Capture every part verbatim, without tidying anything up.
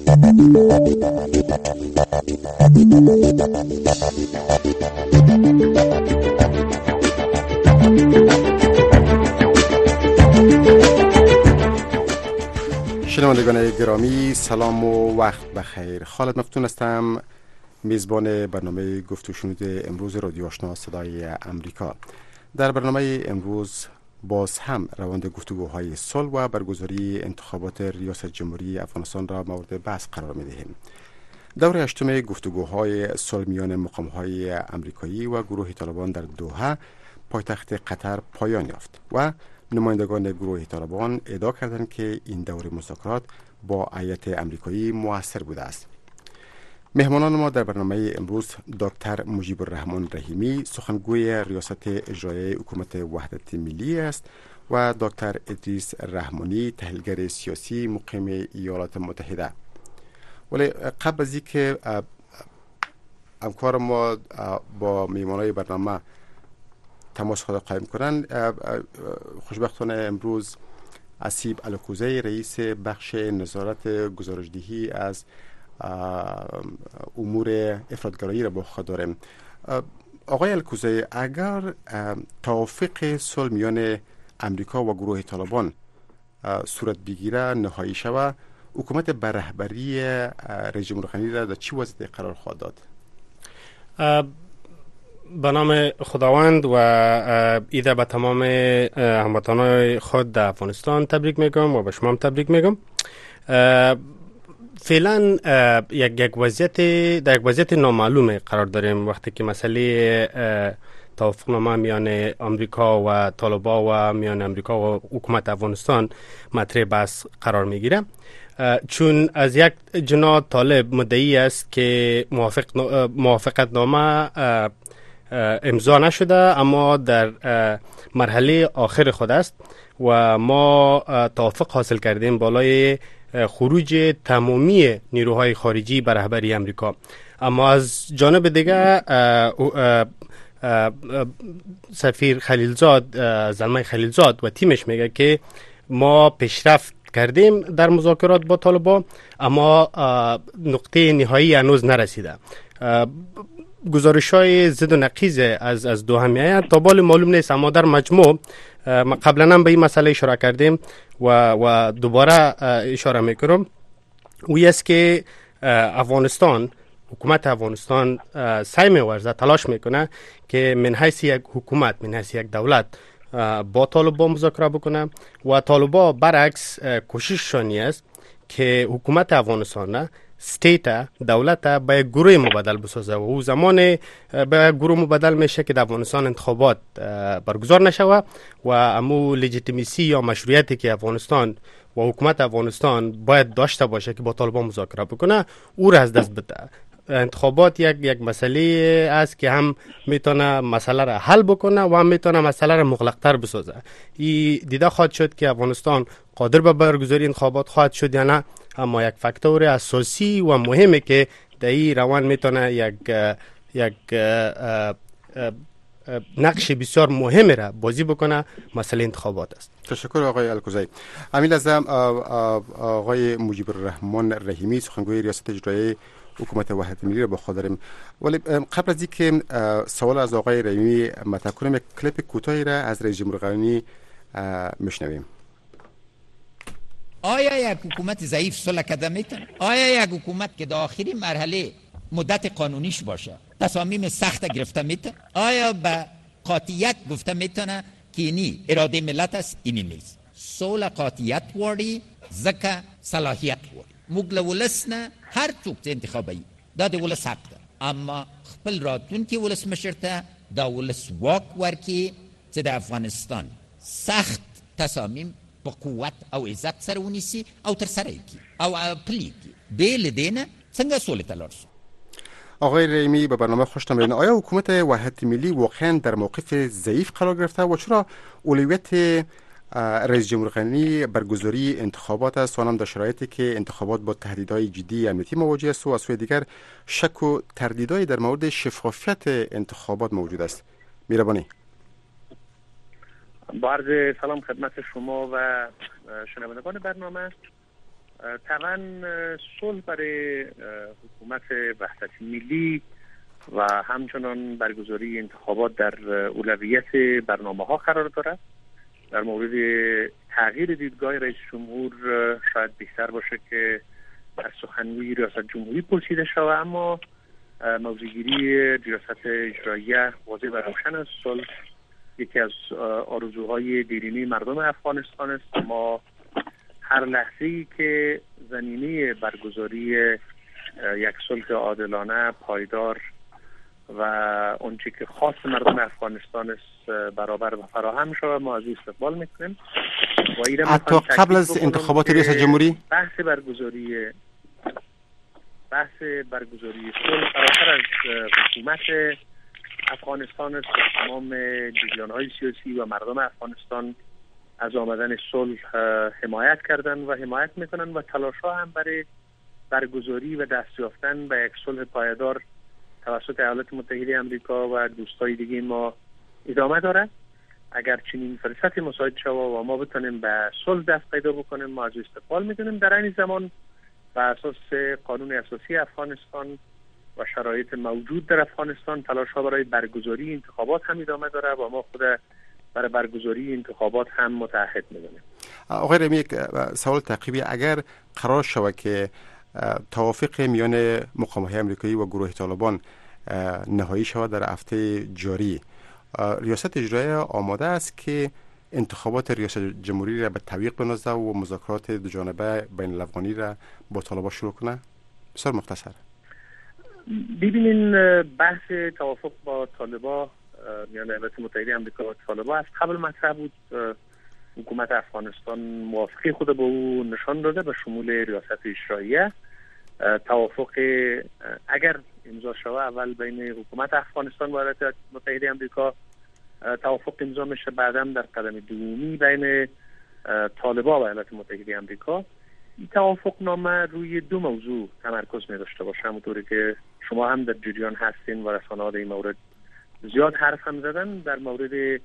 شنوندگان گرامی، سلام و وقت بخیر. خالد مفتون هستم، میزبان برنامه گفت و شنود امروز رادیو آشنا صدای امریکا. در برنامه امروز باز هم روند گفتگوهای صلح و برگزاری انتخابات ریاست جمهوری افغانستان را مورد بحث قرار می‌دهیم. دور هشتم گفتگوهای صلح میان مقام‌های آمریکایی و گروه طالبان در دوحه پایتخت قطر پایان یافت و نمایندگان گروه طالبان ادعا کردند که این دور مذاکرات با هیئت آمریکایی مؤثر بوده است. مهمانان ما در برنامه امروز دکتر مجیب الرحمن رحیمی، سخنگوی ریاست اجرایی حکومت وحدت ملی است و دکتر ادریس رحمانی، تحلیلگر سیاسی مقیم ایالات متحده. ولی قبل از اینکه همکار ما با مهمانای برنامه تماس خود قائم کنن، خوشبختانه امروز اسیب الکوزی، رئیس بخش نظارت گزارشدهی از امور افرادگرایی را با خود داریم. آقای الکوزی، اگر توافق صلح میان امریکا و گروه طالبان صورت بگیره، نهایی شود، حکومت بر رهبری رئیس جمهور غنی را در چه وضعیتی قرار خواهد داد؟ به نام خداوند و ایده به تمام هموطنان خود در افغانستان تبریک میگم و به شما هم تبریک میگم. فعلا یک یک وضعیت در یک وضعیت نامعلوم قرار داریم وقتی که مسئله توافقنامه میان آمریکا و طالبان و میان آمریکا و حکومت افغانستان مطرح بحث قرار میگیره، چون از یک جناح طالب مدعی است که موافق موافقت نامه امضا نشده اما در مرحله آخر خود است و ما توافق حاصل کردیم بالای خروج تمامی نیروهای خارجی بر رهبری امریکا. اما از جانب دیگه سفیر خلیلزاد، زلمه خلیلزاد و تیمش میگه که ما پیشرفت کردیم در مذاکرات با طالبان اما نقطه نهایی هنوز نرسیده. گزارش‌های ضد و نقیض از از دو همیه تا بال معلوم نیست، اما در مجموع قبلا هم به این مسئله اشاره کردیم و و دوباره اشاره میکنم، وی است که افغانستان، حکومت افغانستان سعی می‌ورزد، تلاش میکنه که من حیث یک حکومت، من حیث یک دولت با طالبان مذاکره بکنه و طالبان برعکس کوشششانی است که حکومت افغانستان نه ستیت، دولت به یک گروه مبادل بسازه و او زمان به گروه مبادل میشه که در افغانستان انتخابات برگزار نشوه و امو لجیتیمیسی یا مشروعیتی که افغانستان و حکومت افغانستان باید داشته باشه که با طالبان مذاکره بکنه او را از دست بده. انتخابات یک یک مسئله است که هم میتونه مسئله را حل بکنه و هم میتونه مسئله را مغلق‌تر بسازه. این دیده خواهد شد که افغانستان قادر به برگزاری انتخابات خواهد شد یا نه، اما یک فاکتور اساسی و مهمه که در این روند میتونه یک یک نقش بسیار مهم را بازی بکنه مسئله انتخابات است. تشکر آقای الکوزی. همین لحظه آقای مجیب الرحمن رحیمی، سخنگوی ریاست اجرایی حکومت وحدت ملی را با خود داریم. ولی قبل از اینکه سوال از آقای رحیمی مطرح کنیم، یک کلیپ کوتاهی را از رئیس جمهور غنی میشنویم. آیا یک حکومت ضعیف صلح کردن میتونه؟ آیا یک حکومت که در آخرین مرحله مدت قانونیش باشه تصامیم سخت گرفته میتونه؟ آیا به قاطعیت گفته میتونه که اینی اراده ملت است؟ اینی نیست. صلح قاطعیت واری، زکه صلاحیت واری. مگل ولس نه هر چوک انتخابی دا د ولس حق ده، اما خپل راتلونکي ولس مشرته دا ولس واک ورکی چې د افغانستان سخت تصامیم با قوت او عزت سره ونیسي او تر سره کی او پلی کی. بیل دینه څنګه سولې ته لاړ شو؟ آقای رحیمی، به برنامه خوش آمدید. آیا حکومت وحدت ملی واقعا در موقف ضعیف قرار گرفته و چرا اولویت رئیس جمهور غنی برگزاری انتخابات است، آنم در شرایطی که انتخابات با تهدیدهای جدی امنیتی مواجه است و از سوی دیگر شک و تردیدهای در مورد شفافیت انتخابات موجود است؟ مهربانی. با عرض سلام خدمت شما و شنوندگان برنامه. طبعا صلح برای حکومت وحدت ملی و همچنان برگزاری انتخابات در اولویت برنامه ها قرار دارد. در مورد تغییر دیدگاه رئیس جمهور شاید بهتر باشه که از سخنگوی ریاست جمهوری پرسیده شود، اما موضوعگیری ریاست اجراییه واضح و روشن است. صلح یکی از آرزوهای دیرینه مردم افغانستان است. ما هر لحظه‌ای که زمینه برگزاری یک صلح عادلانه، پایدار و اونچه که خاص مردم افغانستان است برابر و فراهم شود، ما از این استقبال میکنیم. حتی قبل از انتخابات ریاست جمهوری بحث برگزاری بحث برگزاری صلح فراتر از حکومت افغانستان است. تمام جریان‌های سیاسی و مردم افغانستان از آمدن صلح حمایت کردن و حمایت میکنن و تلاش‌ها هم برای برگزاری و دست یافتن به یک صلح پایدار توسط ایالات متحده آمریکا و دوستای دیگه ما ادامه داره. اگر چنین فرصتی مساعد شود و ما بتونیم به صلح دست پیدا بکنیم، ما از استقبال میکنیم. در این زمان بر اساس قانون اساسی افغانستان و شرایط موجود در افغانستان تلاش‌ها برای برگزاری انتخابات هم ادامه داره و ما خود برای برگزاری انتخابات هم متعهد می‌دونیم. آقای رحیمی، یک سوال تعقیبی: اگر قرار شود که توافق میان مقام‌های آمریکایی و گروه طالبان نهایی شود در هفته جاری، ریاست اجرایی آماده است که انتخابات ریاست جمهوری را به تعویق بنازه و مذاکرات دو جانبه بین الافغانی را با طالبان شروع کنه؟ بسیار مختصر. ببینین، بحث توافق با طالبان میان ایالات متحده آمریکا و طالبان از قبل مطرح بود. حکومت افغانستان موافقه خود با او نشان داده به شمول ریاست اجراییه. توافق اگر امضا شود اول بین حکومت افغانستان و ایالات متحده آمریکا توافق امضا میشه، بعدا در قدم دومی بین طالبان و ایالات متحده آمریکا. این توافق نامه روی دو موضوع تمرکز می داشته باشه، همونطوری که شما هم در جریان هستین و رسانه‌ها در این مورد زیاد حرف هم زدن. در مورد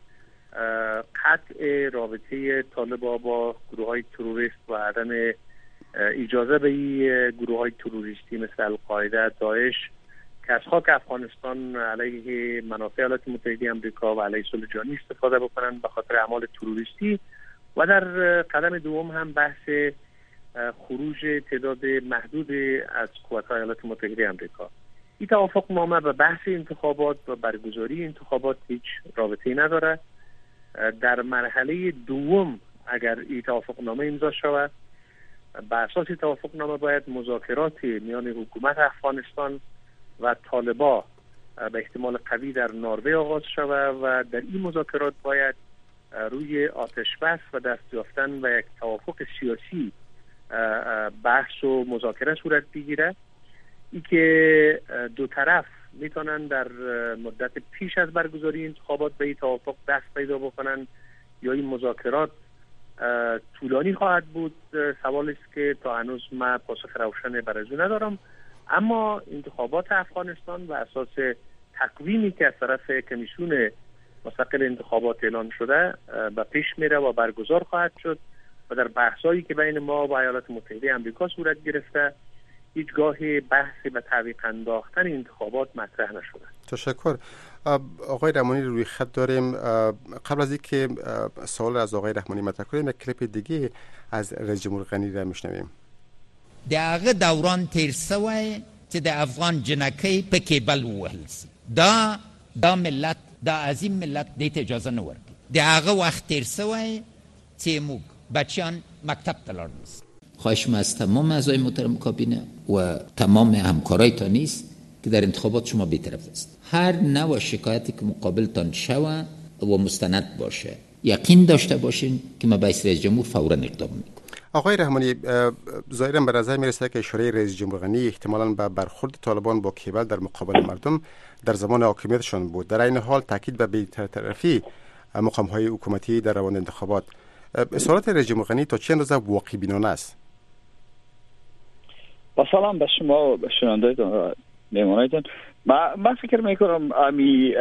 قطع رابطه طالبان با گروه‌های تروریست و عدم اجازه به این گروه‌های تروریستی مثل القاعده، داعش که از خاک افغانستان علیه منافع ایالات متحده آمریکا و علیه صلح جهانی استفاده بکنن به خاطر اعمال تروریستی. و در قدم دوم هم بحث خروج تعداد محدود از قوات‌های ایالات متحده آمریکا. این توافق نامه به بحث انتخابات و برگزاری انتخابات هیچ رابطه‌ای نداره. در مرحله دوم اگر این توافق نامه امضا شود، بر اساس توافق نامه باید مذاکرات میان حکومت افغانستان و طالبان به احتمال قوی در نروژ آغاز شود و در این مذاکرات باید روی آتش بس و دست یافتن و یک توافق سیاسی بحث و مذاکره صورت بگیره. ای که دو طرف میتونن در مدت پیش از برگزاری انتخابات به این توافق دست پیدا بکنن یا این مذاکرات طولانی خواهد بود، سوال است که تا هنوز من پاسخ روشن برای او ندارم. اما انتخابات افغانستان و اساس تقویمی که از طرف کمیسیون مستقل انتخابات اعلان شده به پیش میره و برگزار خواهد شد و در بحثایی که بین ما و ایالات متحده آمریکا صورت گرفته هیچگاه بحثی به تعویق انداختن انتخابات مطرح نشده. تشکر. آقای رحمانی روی خط داریم. قبل از اینکه سوال از آقای رحمانی مطرح کنیم، یک کلیپ دیگه از رئیس جمهور غنی را میشنویم. دغه دوران تیر سوی چې د افغان جنکی په کېبل ووهل سي، دا دا ملت دا عظیم ملت دې ته اجازه نه ورکړي. دغه وخت تیر سوی چې موږ بچیان مکتب ته لاړل. خواهش ما از تمام اعضای محترم کابینه و تمام همکارایتان نیست که در انتخابات شما بی‌طرف است. هر نوع شکایتی که مقابلتان شوه و مستند باشه، یقین داشته باشین که ما به رئیس جمهور فوراً اقدام میکنیم. آقای رحمانی، ظاهراً به نظر میرسه که اشاره رئیس جمهور غنی احتمالاً به برخورد طالبان با کیبل در مقابل مردم در زمان حاکمیتشان بود. در این حال تاکید به بی‌طرفی مقام‌های حکومتی در روند انتخابات. اظهارات رئیس جمهور غنی تا چه اندازه واقع بینانه است؟ با سلام به شما و به شنوندگان و مهمانایتان. ما من فکر میکنم امی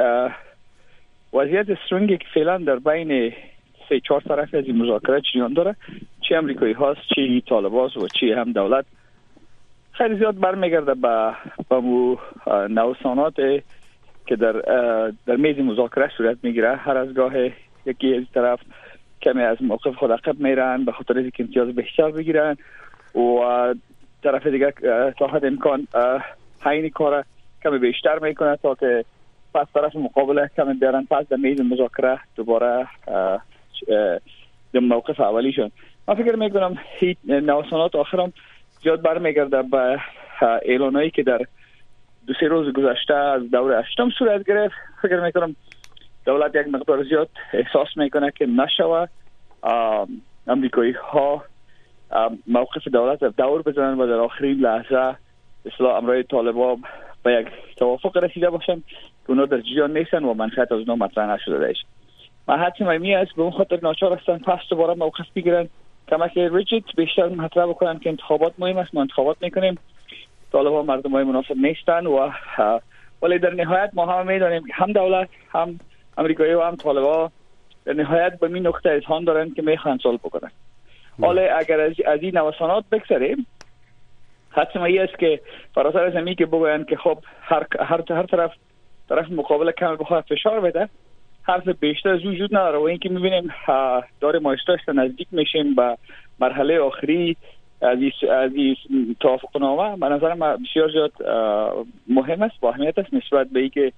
وضعیت سرنگی که فعلا در بین سه چهار طرف از این مذاکرات جریان داره چی امریکایی هاست چی طالباست و چی هم دولت خیلی زیاد برمیگرده به به مو نوسانات که در در میز مذاکره صورت میگیره. هر از گاه یکی از طرف کمی از موقف خود عقب میرن به خاطر اینکه امتیاز بیشتر بگیرن و طرف دیگه تا حد امکان همین کار کمی بیشتر میکنه تا که پس طرف مقابل کمی بیارن پس در میز مذاکره دوباره در موقف اولیشون. من فکر میکنم نوسانات آخرم زیاد برمیگرده به اعلانایی که در دو سه روز گذشته از دور هشتم صورت گرفت. فکر میکنم دولت یک مقدار زیاد احساس میکنه که نشوه امریکایی ها موقف دولت دور بزنن و در آخرین لحظه اصلاح امرای طالبان به یک توافق رسیده باشن که اونا در جریان نیستن و منفعت از اونا مطرح نشده داشت. من حتی مهمی است به اون خاطر ناچار هستن پس دوباره موقف بگیرن کمک ریجیت بیشتر مطرح بکنن که انتخابات مهم است، ما انتخابات میکنیم، طالبان مردم های مناسب نیستن و ولی در نهایت ما هم میدونیم که هم دولت هم امریکایی و هم طالبان در نهایت به این نقطه اذهان دارن که میخوان صلح بکنن. حالا اگر از از این نوسانات بگذریم حتما ای است که فراتر از اینکه بگوین که خب هر هر هر طرف طرف مقابل کم بخواد فشار بده، حرف بیشتر از وجود نداره و اینکه میبینیم داره مایستاش نزدیک میشیم به مرحله آخری از این توافقنامه. به نظر من بسیار زیاد مهم است و اهمیت است نسبت به اینکه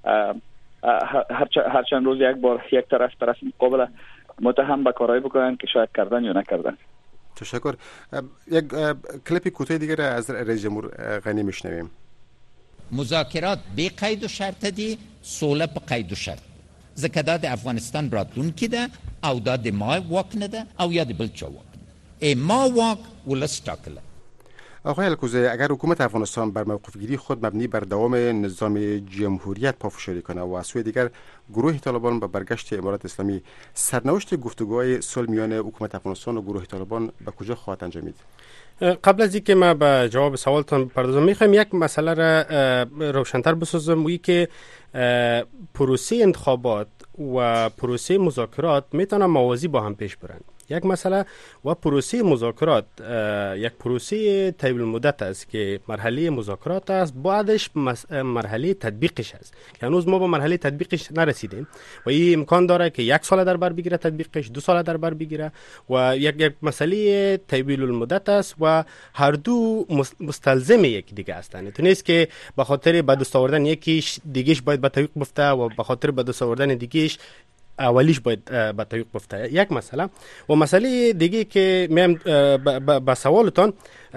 هر چند روز یک بار یک طرف طرف مقابل متهم به کارایی بکنن که شاید کردن یا نکردن. تشکر. یک کلیپ کوتاه دیگر از رئیس جمهور غنی میشنویم. مذاکرات بی قید و شرط دی، صلح په قید و شرط. ځکه دا د افغانستان راتلونکی ده او دا د ما واک نه ده او یا د بل چا واک نه. ای ما واک ولس ټاکله. آقای الکوزی، اگر حکومت افغانستان بر موقف گیری خود مبنی بر دوام نظام جمهوریت پافشاری کنه و از سوی دیگر گروه طالبان به برگشت امارات اسلامی، سرنوشت گفتگوهای صلح میان حکومت افغانستان و گروه طالبان به کجا خواهد انجامید؟ قبل از اینکه ما به جواب سوالتان بپردازم میخوایم یک مسئله را روشن‌تر بسازم، وی که پروسه انتخابات و پروسه مذاکرات میتونه موازی با هم پیش برن. یک مسئله و پروسه مذاکرات یک پروسه طویل المدت است که مرحله مذاکرات است، بعدش مرحله تطبیقش است که هنوز ما با مرحله تطبیقش نرسیدیم و این امکان داره که یک سال در بر بگیره تطبیقش، دو سال در بر بگیره و یک یک مسئله طویل المدت است و هر دو مستلزم یک دیگه هستند. تو نیست که به خاطر به دست آوردن یکیش دیگهش باید به تعویق بفته و به خاطر به دست آوردن دیگهش اولیش باید به تعویق بفته. یک مسئله و مسئله دیگه که میم به سوالتان،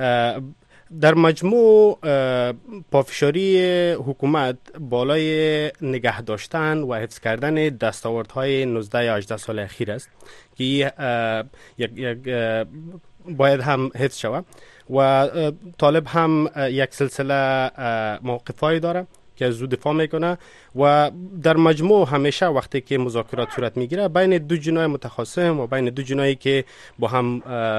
در مجموع پافشاری حکومت بالای نگه داشتن و حفظ کردن دستاوردهای نوزده یا هجده سال اخیر است که یک یک باید هم حفظ شود و طالب هم یک سلسله موقفایی داره که زود دفاع میکنه و در مجموع همیشه وقتی که مذاکرات صورت میگیره بین دو جناح متخاصم و بین دو جناحی که با هم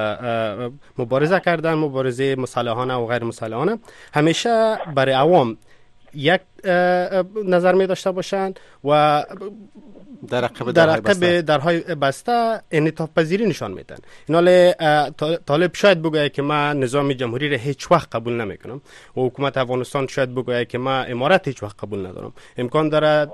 مبارزه کردن، مبارزه مصالحانه و غیر مصالحانه، همیشه برای عوام یک نظر می داشته باشن و در عقب در عقب درهای بسته انعطاف پذیری نشان میدن. اینا طالب شاید بگه که من نظام جمهوری را هیچ وقت قبول نمیکنم و حکومت افغانستان شاید بگه که من امارت هیچ وقت قبول ندارم. امکان داره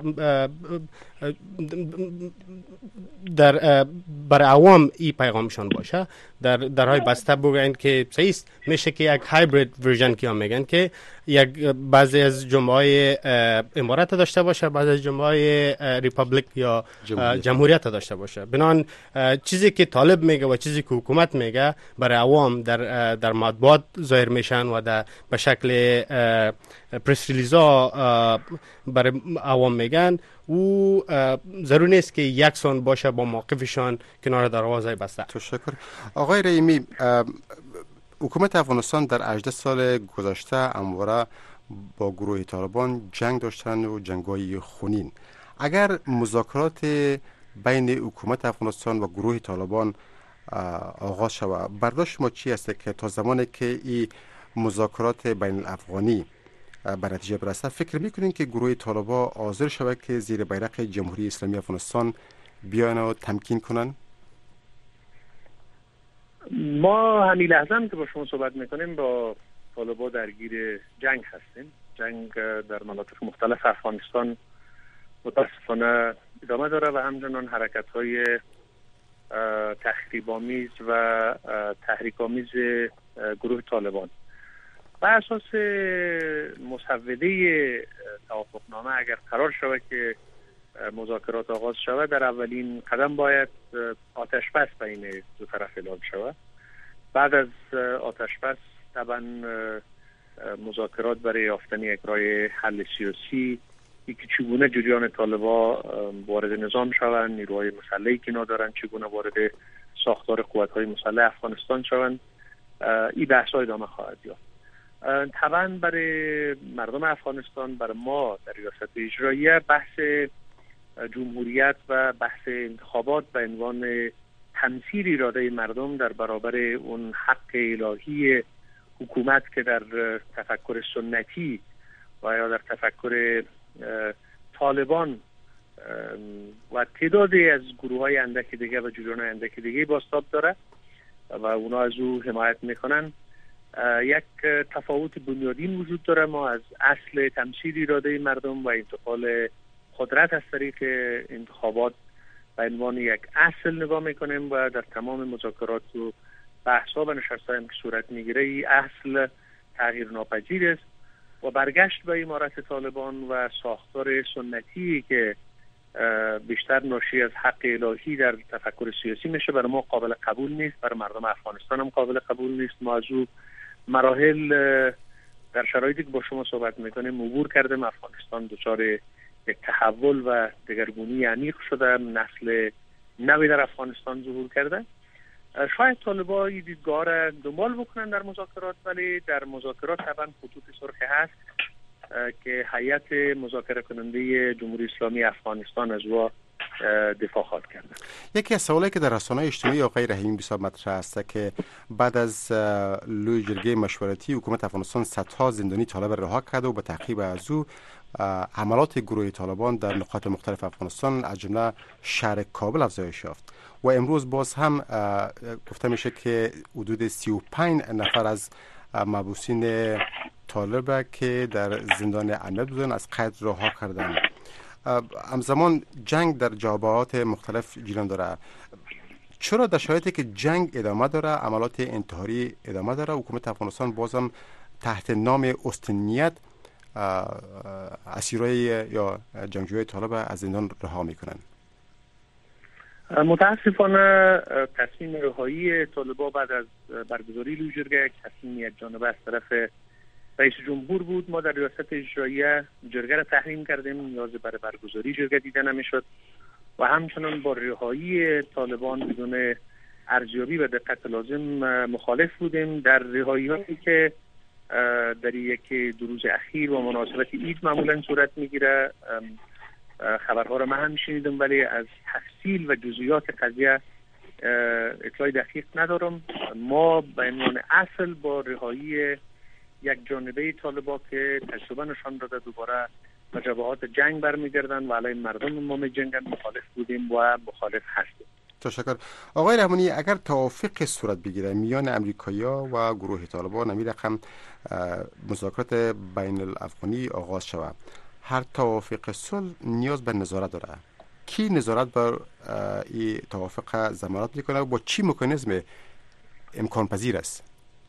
در برای عوام این پیغامشان باشه، در درهای بسته بگن که صحیح میشه که یک هایبرید ورژن که هم میگن که یک بعضی از جمعه امارت داشته باشه، بعضی از جمعه ریپابلیک یا جمهوریت, جمهوریت داشته باشه. بنان چیزی که طالب میگه و چیزی که حکومت میگه برای عوام در در مطبوعات ظاهر میشن و در به شکل پرس ریلیزا برای عوام میگن و ضروری نیست که یکسان باشه با موقفشان کنار دروازه بسته. تشکر. آقای رحیمی، حکومت افغانستان در هجده سال گذشته همواره با گروه طالبان جنگ داشتن و جنگ‌های خونین. اگر مذاکرات بین حکومت افغانستان و گروه طالبان آغاز شود، برداشت شما چی است که تا زمانی که این مذاکرات بین الافغانی به نتیجه برسه، فکر میکنین که گروه طالبان حاضر شود که زیر بیرق جمهوری اسلامی افغانستان بیان و تمکین کنن؟ ما همین لحظه هم که با شما صحبت میکنیم با طالبا درگیر جنگ هستیم. جنگ در مناطق مختلف افغانستان متاسفانه ادامه داره و همچنان حرکت‌های تخریب‌آمیز و تحریک‌آمیز گروه طالبان بر اساس مسوده توافقنامه اگر قرار شود که مذاکرات آغاز شود، در اولین قدم باید آتش بس بین دو طرف اعلام شود. بعد از آتش بس طبعا مذاکرات برای یافتن یک راه حل سیاسی که چگونه جریان طالبا وارد نظام شوند، نیروهای مسلحی که ندارن چگونه وارد ساختار قوت‌های مسلح افغانستان شوند، این بحث‌ها ادامه خواهد یافت. طبعا برای مردم افغانستان، برای ما در ریاست اجراییه، بحث جمهوریت و بحث انتخابات به عنوان تمثیل اراده مردم در برابر اون حق الهی حکومت که در تفکر سنتی و یا در تفکر طالبان و تعدادی از گروه های اندک دیگه و جریان اندک دیگه بازتاب داره و اونا از او حمایت میکنن، یک تفاوت بنیادین وجود داره. ما از اصل تمثیل اراده مردم و انتقال قدرت از طریق انتخابات به عنوان یک اصل نگاه میکنیم و در تمام مذاکرات و بحث‌ها و نشست‌ها هم که صورت میگیره این اصل تغییر ناپذیر است و برگشت به امارت طالبان و ساختار سنتی که بیشتر ناشی از حق الهی در تفکر سیاسی میشه برای ما قابل قبول نیست، برای مردم افغانستان هم قابل قبول نیست. ما از او مراحل در شرایطی که با شما صحبت میکنیم عبور کردیم. افغانستان دچار یک تحول و دگرگونی عمیق شده، نسل نوی در افغانستان ظهور کرده. شاید طالبا این دیدگاه را دنبال بکنن در مذاکرات، ولی در مذاکرات طبعا خطوط سرخ هست که هیئت مذاکره کننده جمهوری اسلامی افغانستان از او دفاع خواهد کرد. یکی از سوالایی که در رسانه‌های اجتماعی آقای رحیمی بسیار مطرح است که بعد از لوی جرگه مشورتی حکومت افغانستان صدها زندانی طالب رها کرده و به تعقیب از او حملات گروه طالبان در نقاط مختلف افغانستان از جمله شهر کابل افزایش یافت و امروز باز هم گفته میشه که حدود سی و پنج نفر از محبوسین طالب که در زندان امنیت بودن از قید رها کردند. همزمان جنگ در جبهات مختلف جریان داره. چرا در شرایطی که جنگ ادامه داره، عملات انتحاری ادامه داره، حکومت افغانستان بازم تحت نام استنیت اسیرای یا جنگجوی طالب از زندان رها میکنن؟ متاسفانه تصمیم رهایی طالبا بعد از برگزاری لوی جرگه یک تصمیم یک جانبه از طرف رئیس جمهور بود. ما در ریاست اجراییه جرگه را تحریم کردیم، نیاز برای برگزاری جرگه دیده نمیشد و همچنان با رهایی طالبان بدون ارزیابی و دقت لازم مخالف بودیم. در رهایی هایی که در یکی دو روز اخیر و مناسبت عید معمولا صورت میگیره، خبرها را من هم شنیدم ولی از تفصیل و جزئیات قضیه اطلاع دقیق ندارم. ما به عنوان اصل با رهایی یک جانبه طالبا که تجربه نشان داده دوباره به جبهات جنگ برمیگردن و علیه مردم ما میجنگن مخالف بودیم و مخالف هستیم. تشکر. آقای رحمانی، اگر توافق صورت بگیره میان امریکایی‌ها و گروه طالبان، نمی رقم مذاکرات بین الافغانی آغاز شود، هر توافق صلح نیاز به نظارت داره. کی نظارت بر این توافق ضمانت میکنه و با چی مکانیزم امکان پذیر است؟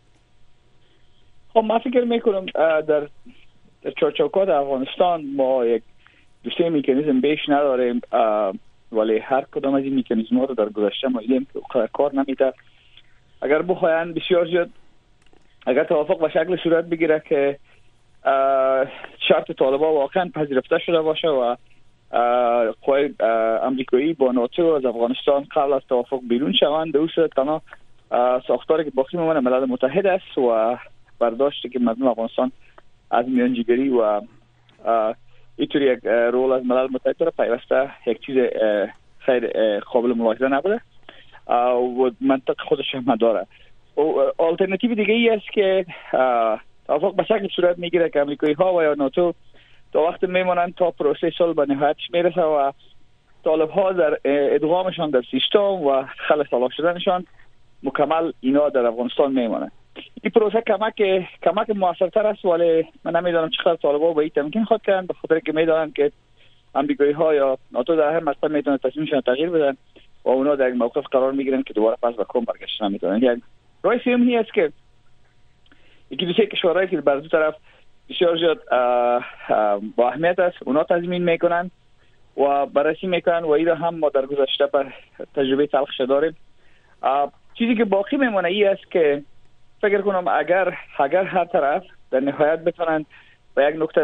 خب من فکر میکنم در در چارچوکات افغانستان ما یک دو سه مکانیزم بیش نداریم، ولی هر کدام از این مکانیزم ها رو در گذشته ما دیدیم که کار نمیده. اگر بخواین بسیار زیاد اگر توافق به شکل صورت بگیره که شرط طالبان واقعا پذیرفته شده باشه و قوای امریکایی با ناتو از افغانستان قبل از توافق بیرون شوند، در صورت تنها ساختاری که باقی میمونه ملل متحد است و برداشتی که مردم افغانستان از میانجیگری و اینطوری یک رول از ملل متحد داره پیوسته یک چیز خیلی قابل ملاحظه نبوده و منطق خودش هم داره. آلترناتیو دیگه ای است که توافق به شکل صورت میگیره که امریکایی ها و یا ناتو تا وقت میمونن تا پروسه صلح به نهایتش میرسه و طالب ها در ادغامشان در سیستم و خلع سلاح شدنشان مکمل اینا در افغانستان میمانند. این پروسه کمک کمک موثرتر است، ولی من نمیدونم چقدر طالبان به این تمکین خواهد کردن، به خاطر که میدونن که امریکایی ها یا ناتو در هر مقطع میتونن تصمیمشون تغییر بدن و اونا در موقف قرار میگیرن که دوباره پس به کام برگشتن نمیتونن. یعنی راه سوم است که یکی دو سه کشورهایی که بر دو طرف بسیار زیاد با اهمیت است اونا تضمین میکنن و بررسی میکنن و این هم ما در گذشته بر تجربه تلخش داریم. چیزی که باقی میمونه ای است که فکر کنم اگر اگر هر طرف در نهایت بتونن به یک نقطه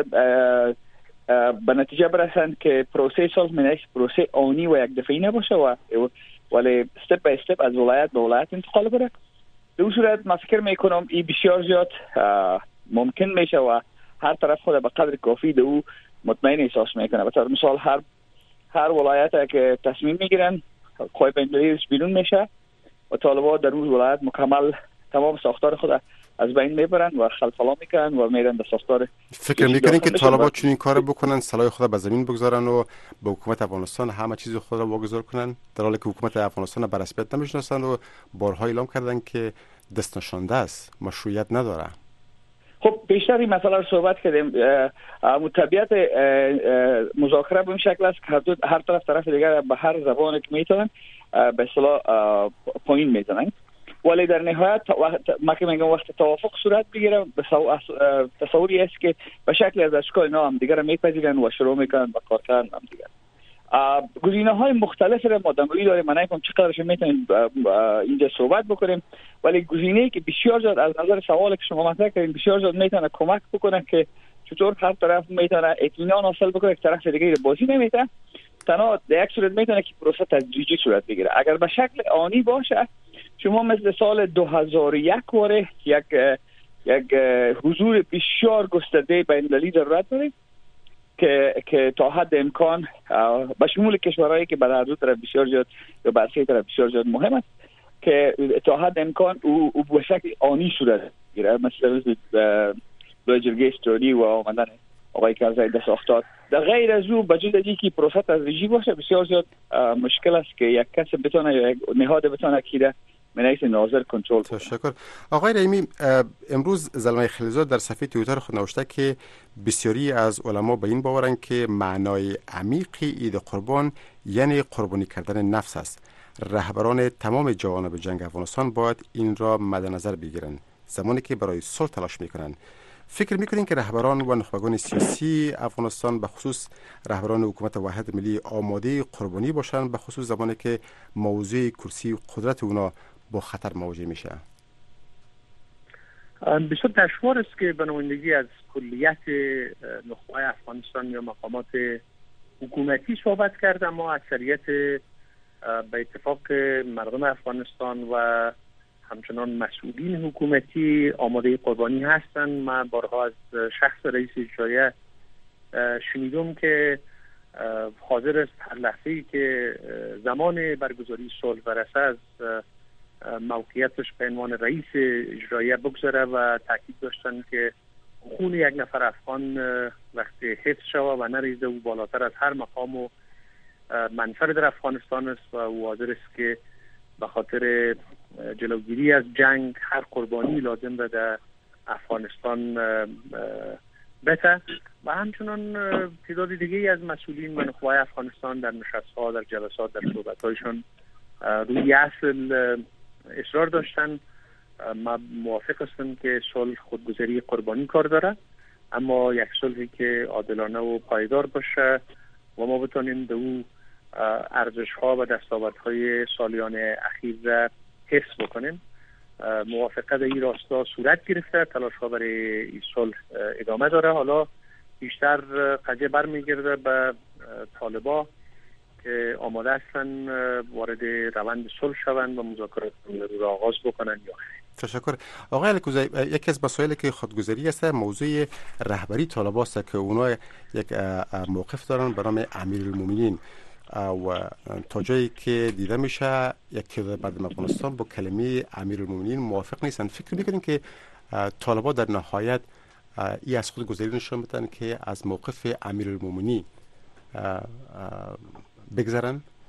به نتیجه برسند که پروسه صلح منش پروسه آنی و یک دفعی نباشه و ولی استپ بای استپ از ولایت به ولایت انتقال بره، در اون صورت من فکر میکنم این بسیار زیاد ممکن میشه و هر طرف خود به قدر کافی در او مطمئن احساس میکنه. به طور مثال هر هر ولایت که تصمیم میگیرن قوای بین‌المللی بیرون میشه و طالبان در اون ولایت مکمل تمام ساختار خود از بین میبرن و خلفلا میکنن و میرن به ساختار. فکر میکنین که طالبان چون این کار بکنن سلاح خود به زمین بگذارن و به حکومت افغانستان همه چیز خود را واگذار کنن، در حالی که حکومت افغانستان بر رسمیت نمیشناسن و بارها اعلام کردن که دست نشانده است، مشروعیت نداره؟ خب بیشتر این مسئله رو صحبت کردیم. طبیعت مذاکره به این شکل است که هر طرف طرف دیگر به هر زبانی که میتونن به اصطلاح پایین میزنن، ولی در نهایت ما که میگم وقت توافق صورت بگیره تصوری است که به شکل از اشکال اینا هم دیگر میپذیرن و شروع میکنن به کار کردن هم دیگر. گزینه‌های مختلف را ما دنبالی داریم، من نمی‌دونم چقدرش میتونیم اینجا صحبت بکنیم، ولی گزینه‌ای که بسیار زیاد از نظر سوالی که شما مطرح کردین بسیار زیاد میتونه کمک بکنه که چطور هر طرف میتونه اطمینان حاصل بکنه که طرف دیگه بازی نمیده، تنها در یک صورت میتونه که پروسه تدریجی صورت بگیره. اگر به شکل آنی باشه شما مثل سال دو هزار و یک واره یک یک حضور بسیار گسترده بین‌المللی ضرورت دارید که که تا حد امکان به شمول کشورهایی که به هر دو طرف بسیار زیاد یا به سه طرف بسیار زیاد مهم است که تا حد امکان او, او به شکل آنی صورت بگیره، مثل دو جرگه استوری و آمدن آقای کرزی در ساختار. در غیر از او بجز از اینکه پروسه تدریجی باشه بسیار زیاد مشکل است که یک کس بتونه یا یک نهاد بتونه که منیس ناظر کنترل کنه. تشکر. آقای رحیمی، امروز زلمه خلیلزاد در صفحه توییتر خود نوشته که بسیاری از علما به این باورند که معنای عمیقی عید قربان یعنی قربانی کردن نفس است. رهبران تمام جوانب جنگ افغانستان باید این را مد نظر بگیرند زمانی که برای صلح تلاش میکنند. فکر میکنین که رهبران و نخبگان سیاسی افغانستان به خصوص رهبران حکومت واحد ملی آماده قربانی باشند، به خصوص زمانی که موضوع کرسی قدرت اونا با خطر مواجه میشه؟ بسیار دشوار است که به نمایندگی از کلیت نخبه افغانستان یا مقامات حکومتی صحبت کرد، اما اکثریت به اتفاق مردم افغانستان و همچنان مسئولین حکومتی آماده قربانی هستند. من بارها از شخص رئیس اجرایی شنیدم که حاضر است هر لحظه‌ای که زمان برگزاری صلح برسه از موقعیتش به عنوان رئیس اجرایی بگذاره و تاکید داشتن که خون یک نفر افغان وقتی حفظ شود و نریزه او بالاتر از هر مقام و منفر در افغانستان است و او حاضر است که به خاطر جلوگیری از جنگ هر قربانی لازم را در افغانستان بده. و همچنان تعداد دیگه از مسئولین و نخبه‌های افغانستان در نشست‌ها، در جلسات، در صحبت‌هایشان روی اصل اصرار داشتن. ما موافق هستم که صلح خودگذری قربانی کار داره، اما یک صلحی که عادلانه و پایدار باشه و ما بتونیم به او ارزش‌ها و دستاوردهای سالیان اخیر را حفظ بکنیم. موافقت این راستا صورت گرفته، تلاش‌ها برای این صلح ادامه داره. حالا بیشتر قضیه برمیگرده به طالبان که آماده هستن وارد روند صلح شوند و مذاکرات رو آغاز بکنن یا خیر. تشکر. آقای الکوزی، یکی از مسائلی که خودگذری است موضوع رهبری طالبان است که اونا یک موقف دارن به نام امیرالمومنین و تا جایی که دیده میشه یک تعداد مردم افغانستان با کلمه امیرالمومنین موافق نیستن. فکر میکنین که طالبان در نهایت ای از خود گذری نشون بدن که از موقف امیرالمومنین بگذرن؟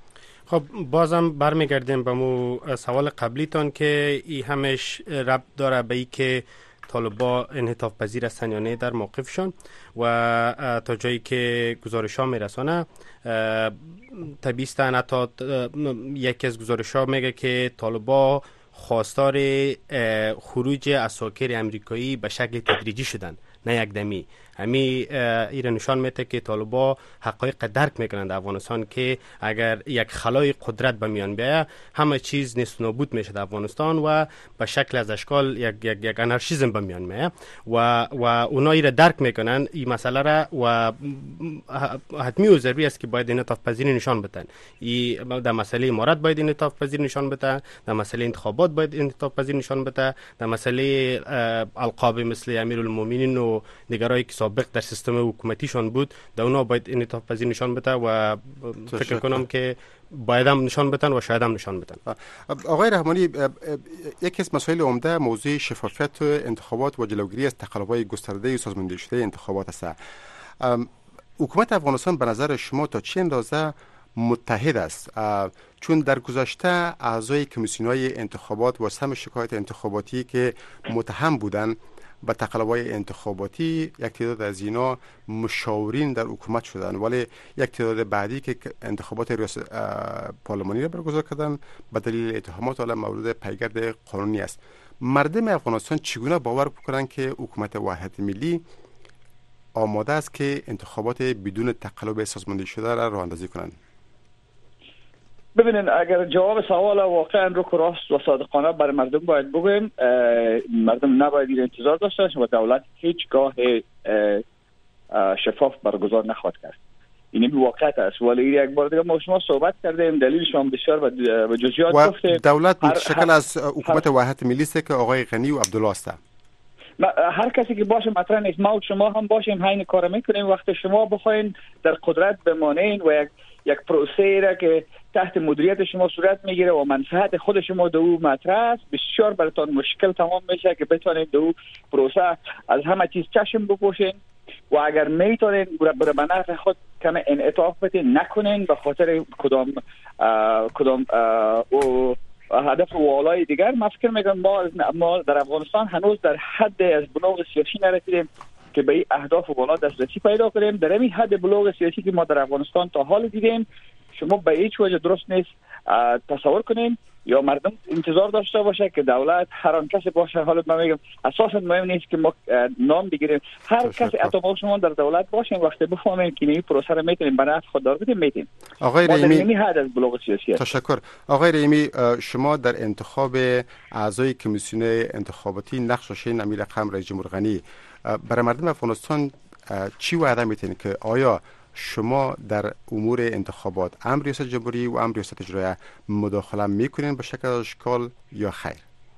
خب بازم برمیگردیم به مو سوال قبلیتان که ای همش ربط داره به ای که طالبا انعطاف پذیر هستن یا نه در موقفشان و تا جایی که گزارش ها میرسانه طبیعیستن حتی یکی از گزارش ها میگه که طالبا خواستار خروج اساکر امریکایی به شکل تدریجی شدن، نه یک دمی. همی ایره نشان میده که طالبا حقایق درک میکنند در افغانستان که اگر یک خلای قدرت به میان بیاید همه چیز نیست نابود میشه در افغانستان و به شکل از اشکال یک یک یک انارشیسم به میان میاد و و اونا ایره درک میکنند این مسئله را و حتمی و ضروری است که باید انعطاف پذیری نشان بدن. این در مسئله امارات باید انعطاف پذیر نشان بده، در مسئله انتخابات باید انعطاف پذیر نشان بده، در مسئله القاب مثل امیرالمومنین و دیگرایی که سابق در سیستم حکومتیشان بود در اونا باید انعطاف پذیر نشان بده و فکر کنم که باید هم نشان بدن و شاید هم نشان بدن. آقای رحمانی، یکی از مسائل عمده موضوع شفافیت انتخابات و جلوگیری از تقلب‌های گسترده و سازماندهی شده انتخابات است. حکومت افغانستان به نظر شما تا چه اندازه متحد است؟ چون در گذشته اعضای کمیسیون‌های انتخابات و سهم شکایت انتخاباتی که متهم بودند با تقلب‌های انتخاباتی یک تعداد از اینا مشاورین در حکومت شدن، ولی یک تعداد بعدی که انتخابات ریاست پارلمانی را برگزار کردن به دلیل اتهامات علی مورد پیگرد قانونی است. مردم افغانستان چگونه باور بکنند که حکومت وحدت ملی آماده است که انتخابات بدون تقلب سازماندهی شده را راه اندازی کنند؟ ببینین، اگر جواب سوال واقعا رو که راست و صادقانه برای مردم باید بگویم، مردم نباید این انتظار داشته باشند و دولت هیچگاه شفاف برگزار نخواهد کرد. این واقعیت است. ولی یک بار دیگه ما شما صحبت کردیم، دلیلش هم بسیار به جزئیات گفتیم. دولت متشکل از حکومت وحدت ملی است که آقای غنی و عبدالله است. هر کسی که باشه مطرح نیست. ما و شما هم باشیم همین کارو میکنیم. وقتی شما بخواین در قدرت بمانین و یک یک پروسه را که تحت مدیریت شما صورت میگیره و منفعت خود شما در او مطرح است، بسیار براتون مشکل تمام میشه که بتونید در او پروسه از همه چیز چشم بپوشین و اگر میتونین برای منافع خود کم انعطاف بدین، نکنین به خاطر کدام کدام او هدف والای دیگر. من فکر میکنم ما ما در افغانستان هنوز در حد از بلوغ سیاسی نرسیدیم که به این اهداف والا دسترسی پیدا کنیم. در این حد بلوغ سیاسی که ما در افغانستان تا حال دیدیم، شما به هیچ وجه درست نیست تصور کنیم یا مردم انتظار داشته باشه که دولت هر آن کسی باشه. حالا من میگم اساسا مهم نیست که ما نام بگیریم، هر کسی حتی ما شما در دولت باشیم وقتی بفهمیم که این پروسه رو میتونیم به نفع خود دار بدیم میتیم. آقای رحیمی، حد از بلوغ سیاسی است. تشکر. آقای رحیمی، شما در انتخاب اعضای کمیسیون انتخاباتی نقش داشتین. امیر قمر رئیس جمهور غنی برای مردم افغانستان چی وعده میتین که آیا شما در امور انتخابات امر ریاست جمهوری و امر ریاست اجرایی مداخله میکنین به شکل اشکال یا خیر؟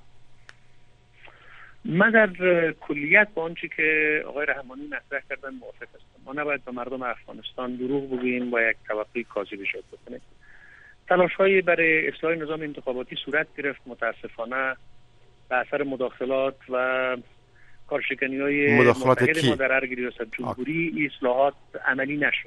من در کلیت با آنچه که آقای رحمانی مطرح کردن موافق هستم. ما نباید به مردم افغانستان دروغ بگوییم و یک توقع کاذب ایجاد بکنیم. تلاش‌هایی برای اصلاح نظام انتخاباتی صورت گرفت، متاسفانه به اثر مداخلات و کارشکنی‌های متحد ما در ارگ ریاست جمهوری اصلاحات عملی نشد.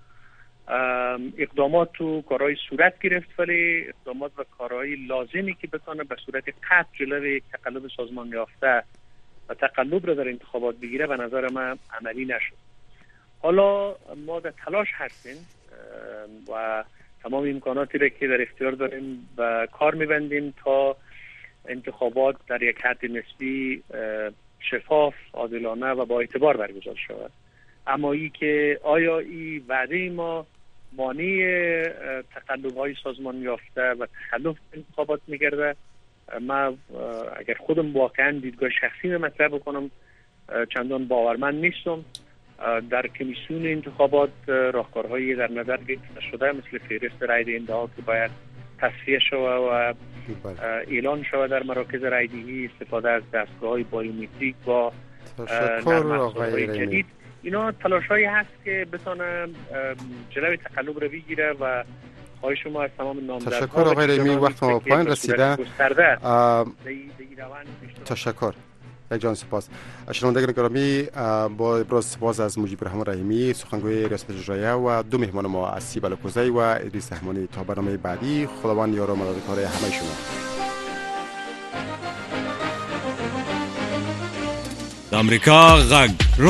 اقدامات و کارهای صورت گرفت، ولی اقدامات و کارهای لازمی که بتونه به صورت قطع جلوی تقلب سازمان یافته و تقلب را در انتخابات بگیره به نظر من عملی نشد. حالا ما در تلاش هستیم و تمام امکاناتی را که در اختیار داریم و کار می‌بندیم تا انتخابات در یک حد نسبی شفاف، عادلانه و با اعتبار برگزار شود. اما ای که آیا این وعده ما مانع تقلب‌های سازمان یافته و تخلف انتخابات می‌گرده، من اگر خودم واقعا دیدگاه شخصی مطرح بکنم چندان باورمند نیستم. در کمیسیون انتخابات راهکارهایی در نظر گرفته شده مثل فهرست رای دهنده‌ها که باید تصفیه شود و اعلان شود در مراکز رایدهی، استفاده از دستگاه‌های بایومتریک با نرم افزارهای جدید. اینا تلاش‌هایی هست که بتونه جلوی تقلب رو بگیره و خواهش ما از تمام نامزدها. تشکر آقای رحیمی، وقت ما پایان رسیده. تشکر. جان سپاس. شنوندگان گرامی، با ابراز سپاس از مجیب الرحمن رحیمی سخنگوی ریاست اجراییه و دو مهمان ما از سیبل کوزی و ادریس رحمانی. تا برنامه بعدی، خداوند یار و مددکار همه شما. امریکا غږ